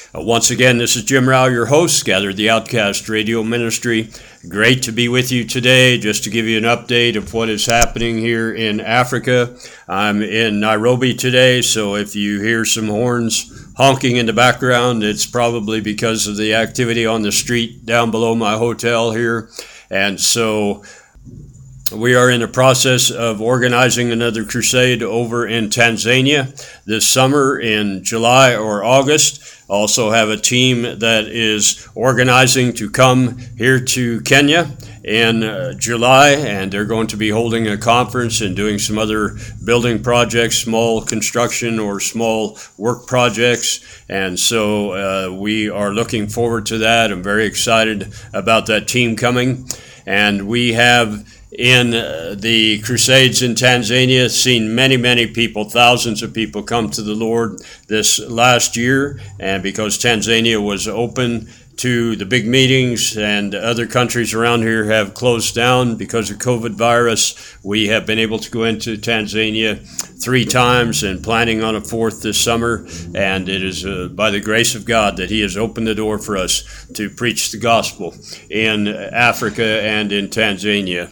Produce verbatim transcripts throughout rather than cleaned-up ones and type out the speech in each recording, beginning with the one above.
Uh, once again, this is Jim Rao, your host, Gather the Outcast Radio Ministry. Great to be with you today, just to give you an update of what is happening here in Africa. I'm in Nairobi today, so if you hear some horns honking in the background, it's probably because of the activity on the street down below my hotel here. And so we are in the process of organizing another crusade over in Tanzania this summer in July or August. Also have a team that is organizing to come here to Kenya in uh, July, and they're going to be holding a conference and doing some other building projects, small construction or small work projects. And so uh, we are looking forward to that. I'm very excited about that team coming. And we have in uh, the Crusades in Tanzania seen many, many people, thousands of people come to the Lord this last year. And because Tanzania was open to the big meetings and other countries around here have closed down because of COVID virus, we have been able to go into Tanzania three times and planning on a fourth this summer. And it is uh, by the grace of God that He has opened the door for us to preach the gospel in Africa and in Tanzania,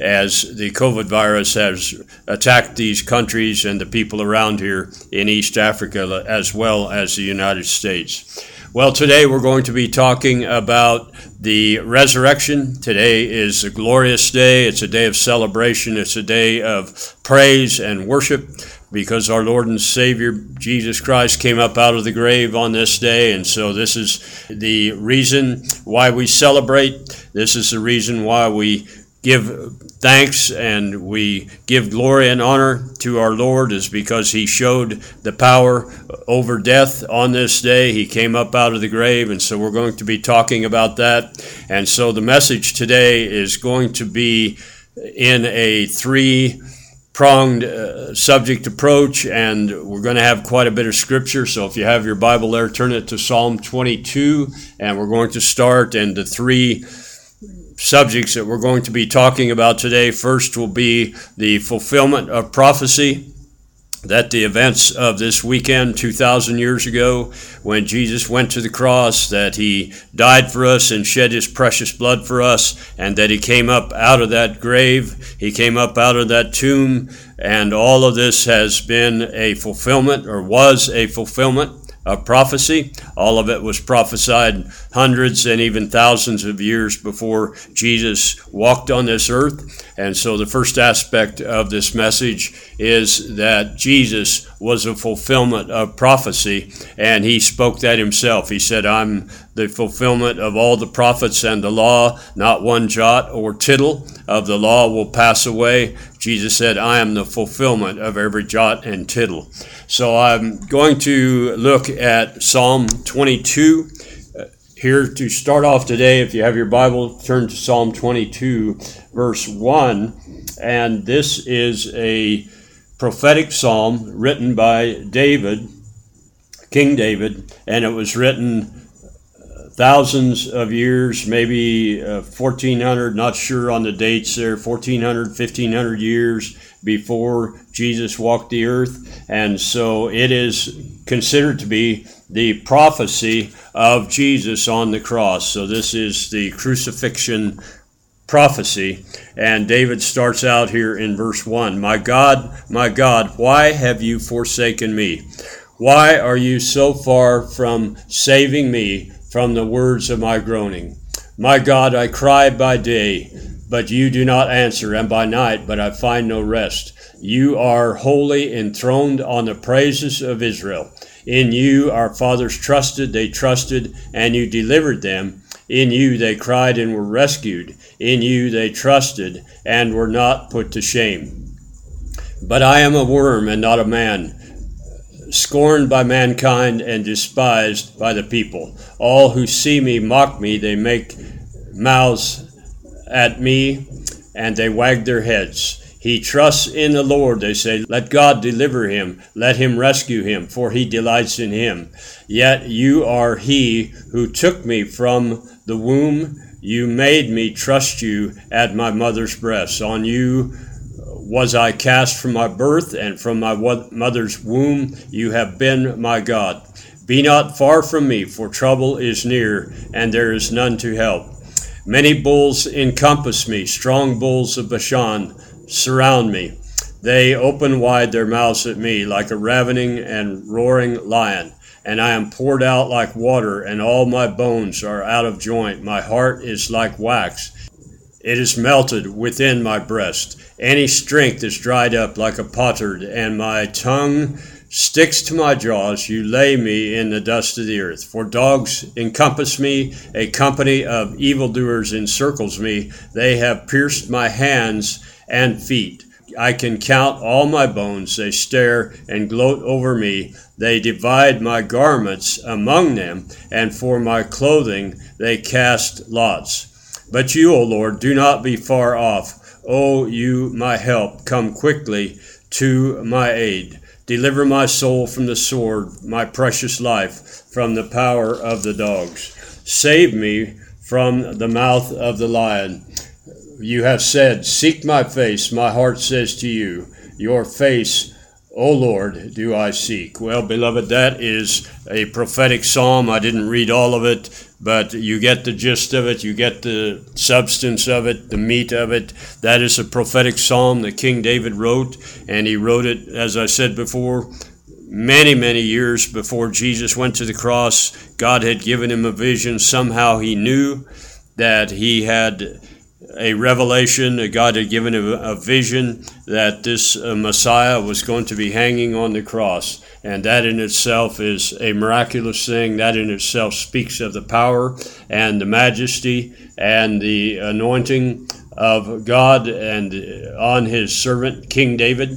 as the COVID virus has attacked these countries and the people around here in East Africa, as well as the United States. Well, today we're going to be talking about the resurrection. Today is a glorious day. It's a day of celebration. It's a day of praise and worship, because our Lord and Savior Jesus Christ came up out of the grave on this day. And so this is the reason why we celebrate. This is the reason why we give thanks and we give glory and honor to our Lord, is because He showed the power over death on this day. He came up out of the grave, and so we're going to be talking about that. And so the message today is going to be in a three-pronged uh, subject approach, and we're going to have quite a bit of scripture. So if you have your Bible there, turn it to Psalm twenty-two, and we're going to start in the three subjects that we're going to be talking about today. First will be the fulfillment of prophecy, that the events of this weekend two thousand years ago, when Jesus went to the cross, that He died for us and shed His precious blood for us, and that He came up out of that grave, He came up out of that tomb, and all of this has been a fulfillment, or was a fulfillment of prophecy. All of it was prophesied hundreds and even thousands of years before Jesus walked on this earth. And so the first aspect of this message is that Jesus was a fulfillment of prophecy, and He spoke that Himself. He said, "I'm the fulfillment of all the prophets and the law. Not one jot or tittle of the law will pass away." Jesus said, "I am the fulfillment of every jot and tittle." So I'm going to look at Psalm twenty-two. Uh, here to start off today, if you have your Bible, turn to Psalm twenty-two, verse one. And this is a prophetic psalm written by David, King David, and it was written thousands of years, maybe uh, fourteen hundred, not sure on the dates there, fourteen hundred, fifteen hundred years before Jesus walked the earth. And so it is considered to be the prophecy of Jesus on the cross. So this is the crucifixion prophecy. And David starts out here in verse one, "My God, my God, why have you forsaken me? Why are you so far from saving me from the words of my groaning? My God, I cry by day, but you do not answer, and by night, but I find no rest. You are wholly enthroned on the praises of Israel. In you our fathers trusted, they trusted, and you delivered them. In you they cried and were rescued. In you they trusted and were not put to shame. But I am a worm and not a man, scorned by mankind and despised by the people. All who see me mock me. They make mouths at me, and they wag their heads. He trusts in the Lord, they say. Let God deliver him. Let Him rescue him, for He delights in him. Yet you are He who took me from the womb. You made me trust you at my mother's breast. On you was I cast from my birth, and from my mother's womb you have been my God. Be not far from me, for trouble is near, and there is none to help. Many bulls encompass me, strong bulls of Bashan surround me. They open wide their mouths at me like a ravening and roaring lion. And I am poured out like water, and all my bones are out of joint. My heart is like wax. It is melted within my breast. Any strength is dried up like a potsherd, and my tongue sticks to my jaws. You lay me in the dust of the earth. For dogs encompass me, a company of evildoers encircles me. They have pierced my hands and feet. I can count all my bones. They stare and gloat over me. They divide my garments among them, and for my clothing they cast lots. But you, O Lord, do not be far off. O you, my help, come quickly to my aid. Deliver my soul from the sword, my precious life from the power of the dogs. Save me from the mouth of the lion. You have said, seek my face. My heart says to you, your face, O Lord, do I seek. Well, beloved, that is a prophetic psalm. I didn't read all of it, but you get the gist of it. You get the substance of it, the meat of it. That is a prophetic psalm that King David wrote, and he wrote it, as I said before, many, many years before Jesus went to the cross. God had given him a vision. Somehow he knew that he had a revelation, that God had given him a vision that this uh, Messiah was going to be hanging on the cross. And that in itself is a miraculous thing. That in itself speaks of the power and the majesty and the anointing of God and on his servant, King David.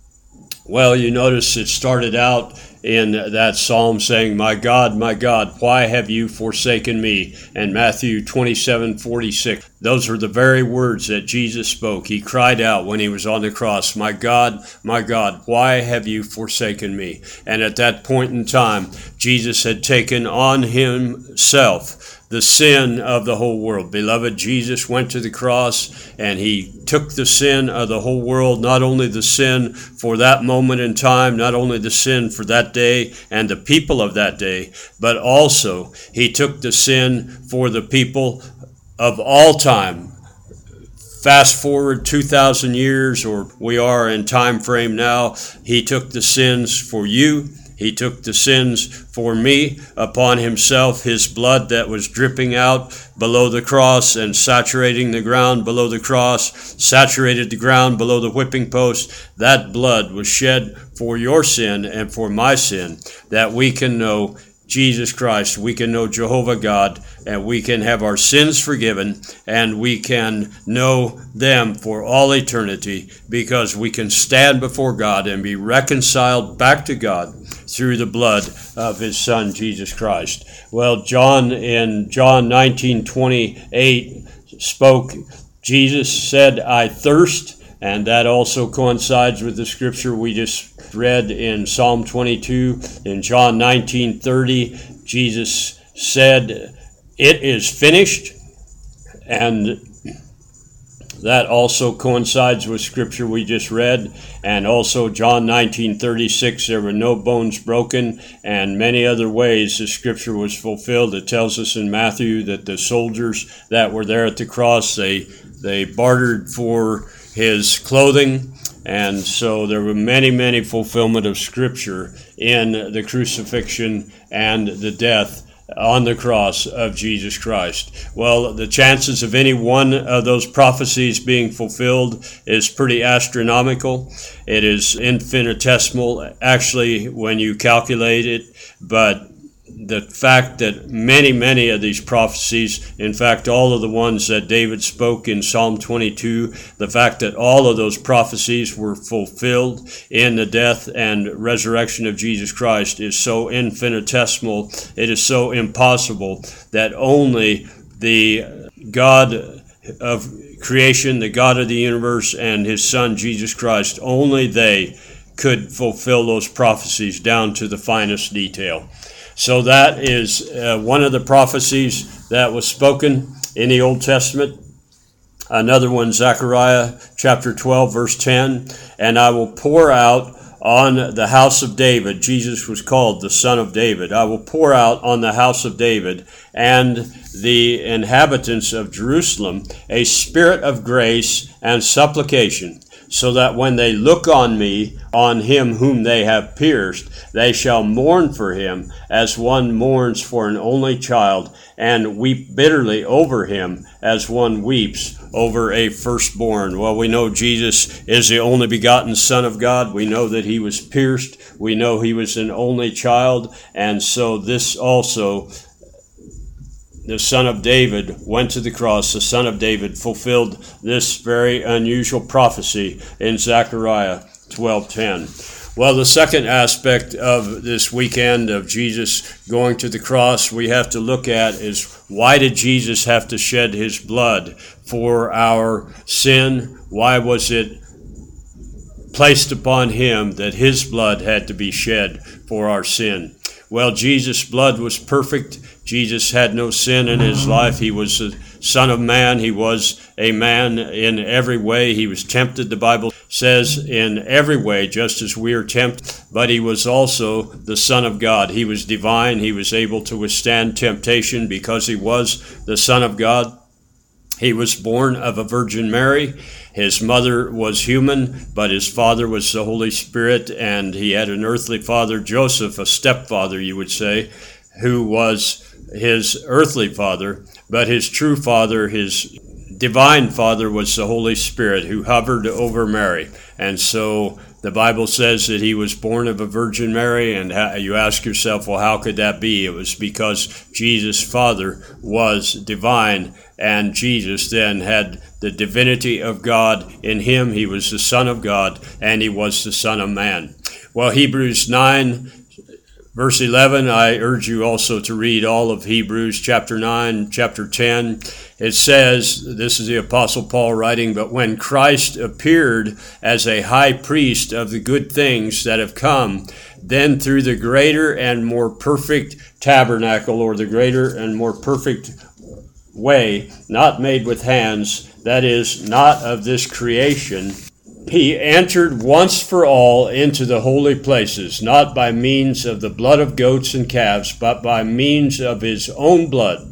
Well, you notice it started out in that psalm saying, my God, my God, why have you forsaken me? And Matthew twenty-seven forty-six. Those were the very words that Jesus spoke. He cried out when he was on the cross, my God, my God, why have you forsaken me? And at that point in time, Jesus had taken on himself the sin of the whole world. Beloved, Jesus went to the cross and he took the sin of the whole world, not only the sin for that moment in time, not only the sin for that day and the people of that day, but also he took the sin for the people of all time. Fast forward two thousand years, or we are in time frame now, he took the sins for you. He took the sins for me upon himself, his blood that was dripping out below the cross and saturating the ground below the cross, saturated the ground below the whipping post. That blood was shed for your sin and for my sin, that we can know Jesus Christ, we can know Jehovah God, and we can have our sins forgiven, and we can know them for all eternity, because we can stand before God and be reconciled back to God through the blood of his Son, Jesus Christ. Well, John in John nineteen twenty-eight spoke, Jesus said, I thirst, and that also coincides with the scripture we just read in Psalm twenty-two. In John nineteen thirty, Jesus said, it is finished, and that also coincides with scripture we just read. And also John nineteen thirty-six, there were no bones broken, and many other ways the scripture was fulfilled. It tells us in Matthew that the soldiers that were there at the cross, they they bartered for his clothing. And so there were many, many fulfillment of scripture in the crucifixion and the death on the cross of Jesus Christ. Well, the chances of any one of those prophecies being fulfilled is pretty astronomical. It is infinitesimal, actually, when you calculate it, but the fact that many, many of these prophecies, in fact, all of the ones that David spoke in Psalm twenty-two, the fact that all of those prophecies were fulfilled in the death and resurrection of Jesus Christ is so infinitesimal, it is so impossible that only the God of creation, the God of the universe, and his Son, Jesus Christ, only they could fulfill those prophecies down to the finest detail. So that is uh, one of the prophecies that was spoken in the Old Testament. Another one, Zechariah chapter twelve, verse ten, and I will pour out on the house of David. Jesus was called the Son of David. I will pour out on the house of David and the inhabitants of Jerusalem a spirit of grace and supplication, so that when they look on me, on him whom they have pierced, they shall mourn for him as one mourns for an only child, and weep bitterly over him as one weeps over a firstborn. Well, we know Jesus is the only begotten Son of God. We know that he was pierced. We know he was an only child. And so this also, the Son of David went to the cross. The Son of David fulfilled this very unusual prophecy in Zechariah twelve ten. Well, the second aspect of this weekend of Jesus going to the cross we have to look at is, why did Jesus have to shed his blood for our sin? Why was it placed upon him that his blood had to be shed for our sin? Well, Jesus' blood was perfect. Jesus had no sin in his life. He was the Son of Man. He was a man in every way. He was tempted, the Bible says, in every way, just as we are tempted. But he was also the Son of God. He was divine. He was able to withstand temptation because he was the Son of God. He was born of a Virgin Mary. His mother was human, but his father was the Holy Spirit, and he had an earthly father, Joseph, a stepfather, you would say, who was his earthly father, but his true father, his divine father, was the Holy Spirit who hovered over Mary. And so the Bible says that he was born of a Virgin Mary, and you ask yourself, well, how could that be? It was because Jesus' father was divine, and Jesus then had the divinity of God in him. He was the Son of God, and he was the Son of Man. Well, Hebrews nine, verse eleven, I urge you also to read all of Hebrews chapter nine, chapter ten. It says, this is the Apostle Paul writing, but when Christ appeared as a high priest of the good things that have come, then through the greater and more perfect tabernacle, or the greater and more perfect way, not made with hands, that is, not of this creation, he entered once for all into the holy places, not by means of the blood of goats and calves, but by means of his own blood,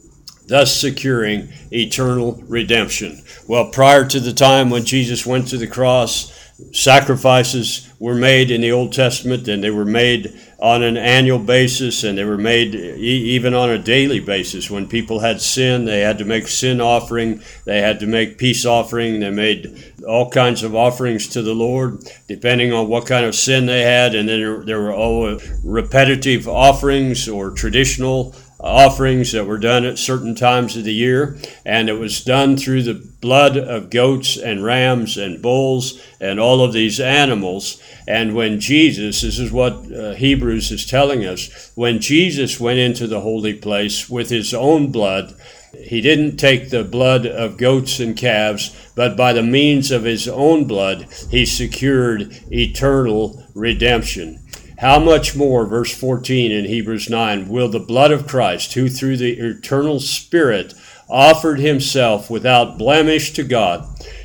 thus securing eternal redemption. Well, prior to the time when Jesus went to the cross, sacrifices were made in the Old Testament, and they were made on an annual basis, and they were made e- even on a daily basis. When people had sin, they had to make sin offering, they had to make peace offering, they made all kinds of offerings to the Lord, depending on what kind of sin they had. And then there, there were all repetitive offerings or traditional offerings that were done at certain times of the year, and it was done through the blood of goats and rams and bulls and all of these animals. And when Jesus, this is what uh, Hebrews is telling us, when Jesus went into the holy place with his own blood, he didn't take the blood of goats and calves, but by the means of his own blood, he secured eternal redemption. How much more, verse fourteen in Hebrews nine, will the blood of Christ, who through the eternal Spirit offered himself without blemish to God,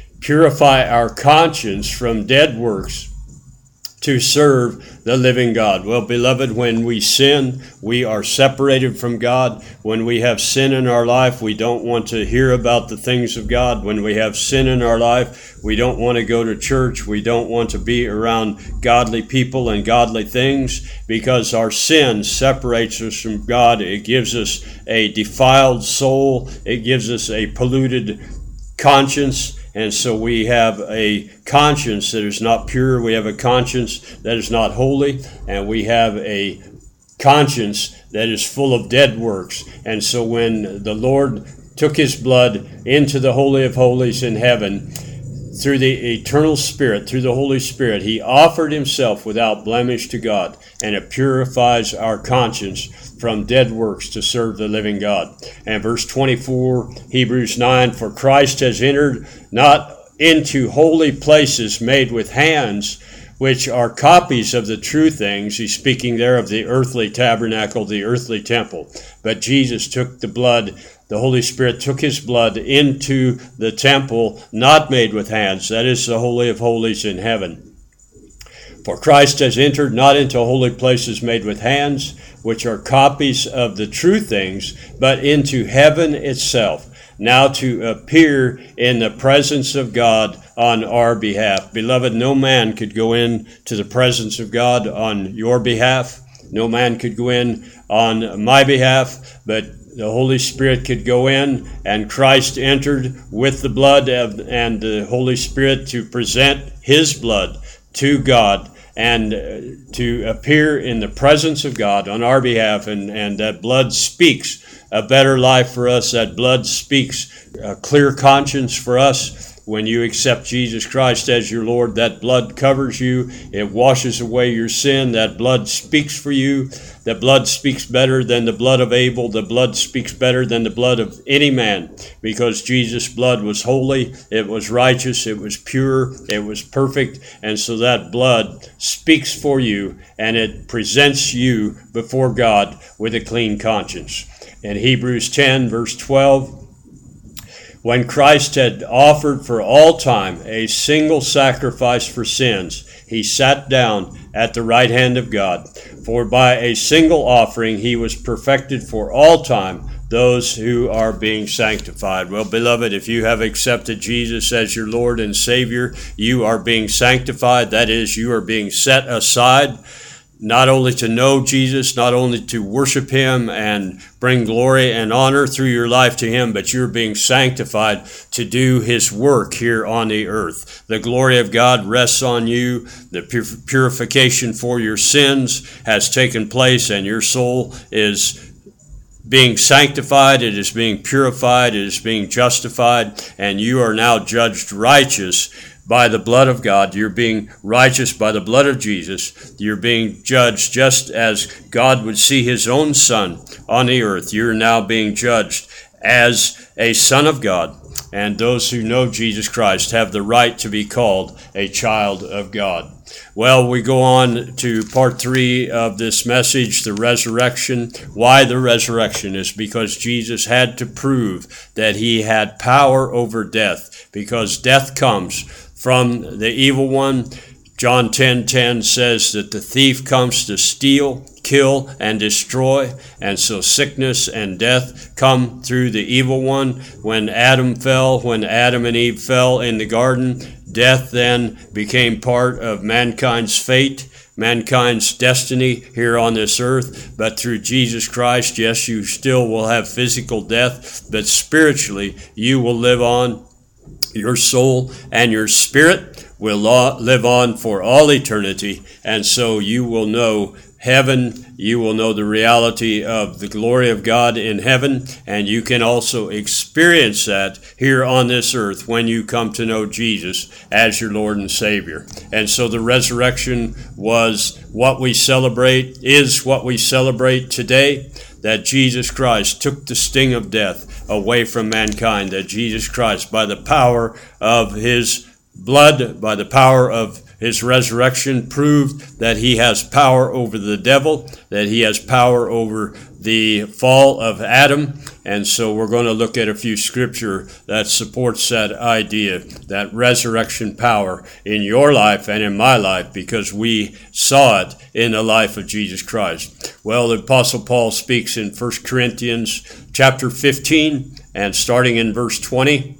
purify our conscience from dead works to serve the living God? Well, beloved, when we sin, we are separated from God. When we have sin in our life, we don't want to hear about the things of God. When we have sin in our life, we don't want to go to church. We don't want to be around godly people and godly things, because our sin separates us from God. It gives us a defiled soul. It gives us a polluted conscience. And so we have a conscience that is not pure. We have a conscience that is not holy. And we have a conscience that is full of dead works. And so when the Lord took his blood into the Holy of Holies in heaven, through the eternal Spirit, through the Holy Spirit, he offered himself without blemish to God. And it purifies our conscience from dead works to serve the living God. And verse twenty-four, Hebrews nine, for Christ has entered not into holy places made with hands, which are copies of the true things. He's speaking there of the earthly tabernacle, the earthly temple. But Jesus took the blood, the Holy Spirit took his blood into the temple not made with hands. That is the Holy of Holies in heaven. For Christ has entered not into holy places made with hands, which are copies of the true things, but into heaven itself, now to appear in the presence of God on our behalf. Beloved, no man could go in to the presence of God on your behalf. No man could go in on my behalf, but the Holy Spirit could go in, and Christ entered with the blood of, and the Holy Spirit to present his blood to God and to appear in the presence of God on our behalf. And, and that blood speaks a better life for us. That blood speaks a clear conscience for us. When you accept Jesus Christ as your Lord, that blood covers you. It washes away your sin. That blood speaks for you. That blood speaks better than the blood of Abel. The blood speaks better than the blood of any man, because Jesus' blood was holy, it was righteous, it was pure, it was perfect. And so that blood speaks for you, and it presents you before God with a clean conscience. In Hebrews ten, verse twelve, when Christ had offered for all time a single sacrifice for sins, he sat down at the right hand of God. For by a single offering he was perfected for all time those who are being sanctified. Well, beloved, if you have accepted Jesus as your Lord and Savior, you are being sanctified. That is, you are being set aside, not only to know Jesus, not only to worship him and bring glory and honor through your life to him, but you're being sanctified to do his work here on the earth. The glory of God rests on you. The pur- purification for your sins has taken place, and your soul is being sanctified, it is being purified, it is being justified, and you are now judged righteous by the blood of God. You're being righteous by the blood of Jesus. You're being judged just as God would see his own Son on the earth. You're now being judged as a son of God. And those who know Jesus Christ have the right to be called a child of God. Well, we go on to part three of this message, the resurrection. Why the resurrection? Is because Jesus had to prove that he had power over death, because death comes from the evil one. John ten ten says that the thief comes to steal, kill, and destroy. And so sickness and death come through the evil one. When Adam fell, when Adam and Eve fell in the garden, death then became part of mankind's fate, mankind's destiny here on this earth. But through Jesus Christ, yes, you still will have physical death, but spiritually you will live on. Your soul and your spirit will live on for all eternity, and so you will know heaven, you will know the reality of the glory of God in heaven, and you can also experience that here on this earth when you come to know Jesus as your Lord and Savior. And so the resurrection was what we celebrate, is what we celebrate today, that Jesus Christ took the sting of death away from mankind, that Jesus Christ, by the power of his blood, by the power of his resurrection, proved that he has power over the devil, that he has power over the fall of Adam. And so we're going to look at a few scripture that supports that idea, that resurrection power in your life and in my life, because we saw it in the life of Jesus Christ. Well, the Apostle Paul speaks in First Corinthians chapter fifteen, and starting in verse twenty.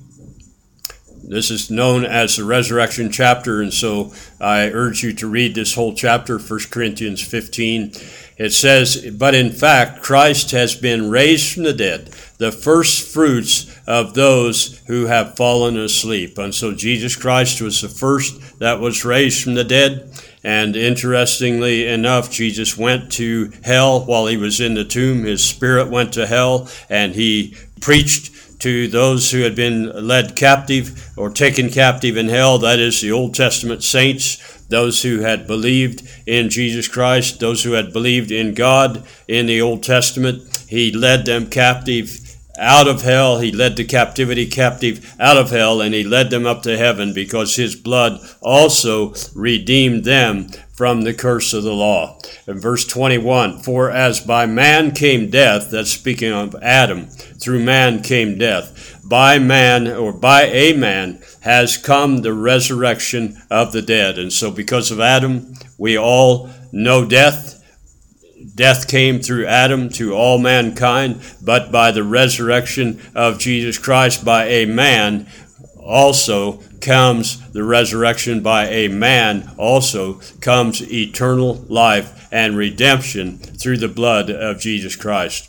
This is known as the resurrection chapter, and so I urge you to read this whole chapter, First Corinthians fifteen. It says, "But in fact, Christ has been raised from the dead, the first fruits of those who have fallen asleep." And so Jesus Christ was the first that was raised from the dead. And interestingly enough, Jesus went to hell while he was in the tomb. His spirit went to hell, and he preached to those who had been led captive or taken captive in hell. That is the Old Testament saints, those who had believed in Jesus Christ, those who had believed in God in the Old Testament. He led them captive out of hell. He led the captivity captive out of hell, and he led them up to heaven, because his blood also redeemed them from the curse of the law. In verse twenty-one, "For as by man came death," that's speaking of Adam, "through man came death, by man," or by a man, "has come the resurrection of the dead." And so because of Adam, We all know death. Death came through Adam to all mankind, but by the resurrection of Jesus Christ by a man also comes the resurrection by a man also comes eternal life and redemption through the blood of Jesus Christ.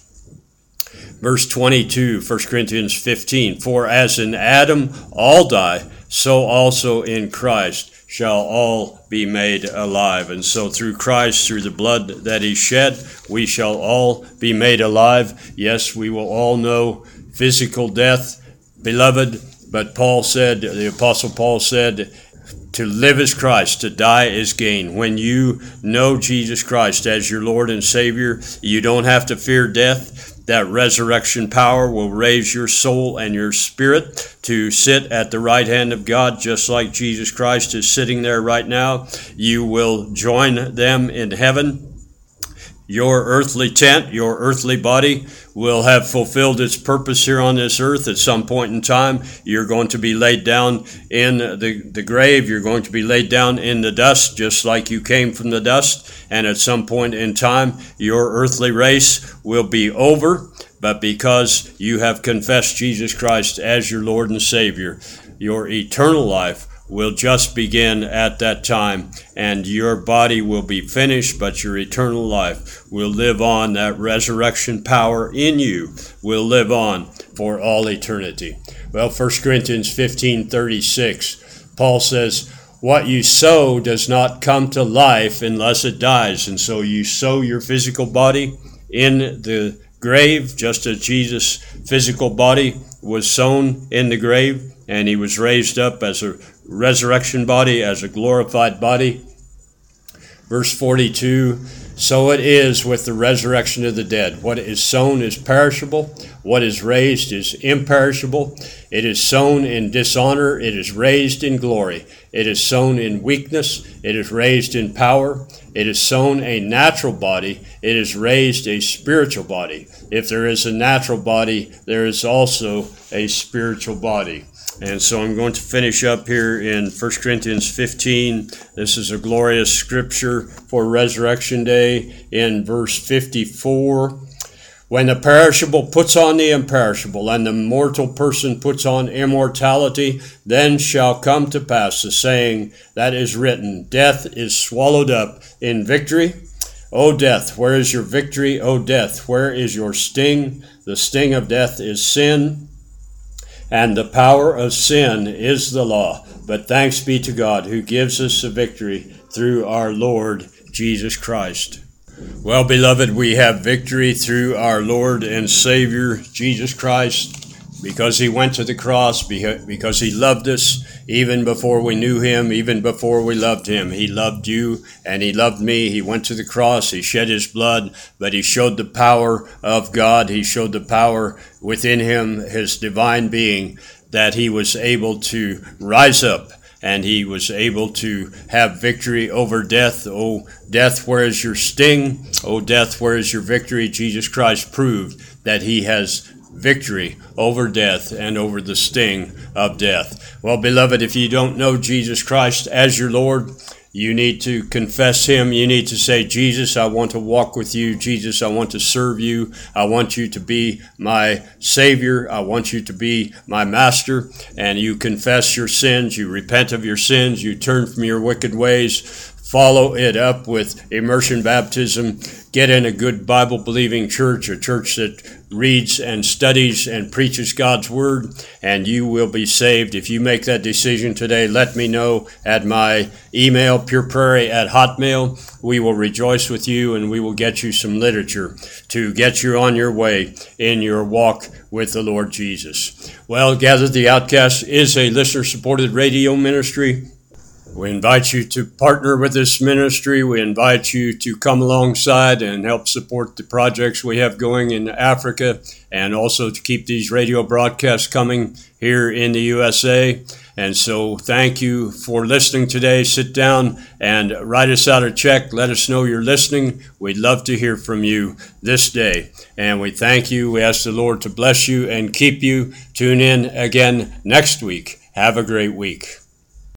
Verse twenty-two, First Corinthians fifteen, for as in Adam all die, so also in Christ shall all be made alive. And so through Christ, through the blood that he shed, we shall all be made alive. Yes, we will all know physical death, beloved, but Paul said, the Apostle Paul said, to live is Christ, to die is gain. When you know Jesus Christ as your Lord and Savior, you don't have to fear death. That resurrection power will raise your soul and your spirit to sit at the right hand of God, just like Jesus Christ is sitting there right now. You will join them in heaven. Your earthly tent, your earthly body will have fulfilled its purpose here on this earth. At some point in time, you're going to be laid down in the, the grave. You're going to be laid down in the dust, just like you came from the dust. And at some point in time, your earthly race will be over. But because you have confessed Jesus Christ as your Lord and Savior, your eternal life will just begin at that time, and your body will be finished, but your eternal life will live on. That resurrection power in you will live on for all eternity. Well, First Corinthians fifteen thirty-six, Paul says, what you sow does not come to life unless it dies. And so you sow your physical body in the grave, just as Jesus' physical body was sown in the grave, and he was raised up as a resurrection body, as a glorified body. Verse forty-two, so it is with the resurrection of the dead. What is sown is perishable. What is raised is imperishable. It is sown in dishonor. It is raised in glory. It is sown in weakness. It is raised in power. It is sown a natural body. It is raised a spiritual body. If there is a natural body, there is also a spiritual body. And so I'm going to finish up here in First Corinthians fifteen. This is a glorious scripture for Resurrection Day in verse fifty-four. When the perishable puts on the imperishable, and the mortal person puts on immortality, then shall come to pass the saying that is written, death is swallowed up in victory. O death, where is your victory? O death, where is your sting? The sting of death is sin, and the power of sin is the law. But thanks be to God who gives us the victory through our Lord Jesus Christ. Well, beloved, we have victory through our Lord and Savior Jesus Christ, because he went to the cross, because he loved us even before we knew him, even before we loved him. He loved you and he loved me. He went to the cross, he shed his blood, but he showed the power of God. He showed the power within him, his divine being, that he was able to rise up and he was able to have victory over death. Oh, death, where is your sting? Oh, death, where is your victory? Jesus Christ proved that he has victory over death and over the sting of death. Well, beloved, if you don't know Jesus Christ as your Lord, you need to confess him. You need to say, Jesus, I want to walk with you. Jesus, I want to serve you. I want you to be my Savior. I want you to be my master. And you confess your sins. You repent of your sins. You turn from your wicked ways. Follow it up with immersion baptism. Get in a good Bible-believing church, a church that reads and studies and preaches God's Word, and you will be saved. If you make that decision today, let me know at my email, pureprairie at hotmail. We will rejoice with you, and we will get you some literature to get you on your way in your walk with the Lord Jesus. Well, Gather the Outcast is a listener-supported radio ministry. We invite you to partner with this ministry. We invite you to come alongside and help support the projects we have going in Africa, and also to keep these radio broadcasts coming here in the U S A. And so thank you for listening today. Sit down and write us out a check. Let us know you're listening. We'd love to hear from you this day. And we thank you. We ask the Lord to bless you and keep you. Tune in again next week. Have a great week.